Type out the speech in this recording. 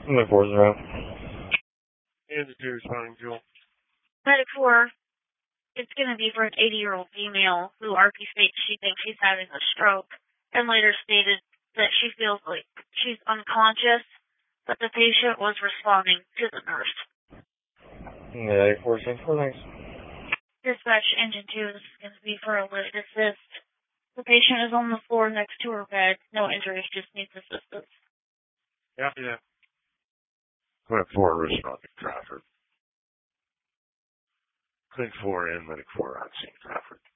Medic 4-0. And the 2 responding, Jewel. Medic 4, it's going to be for an 80-year-old female who RP states she thinks she's having a stroke, and later stated that she feels like she's unconscious, but the patient was responding to the nurse. Medic 4-6, thanks. Dispatch Engine 2, this is going to be for a lift assist. The patient is on the floor next to her bed. No injuries, just needs assistance. Yeah. Clinic 4 responding, Trafford. Clinic 4 and Medic 4 on scene, Trafford.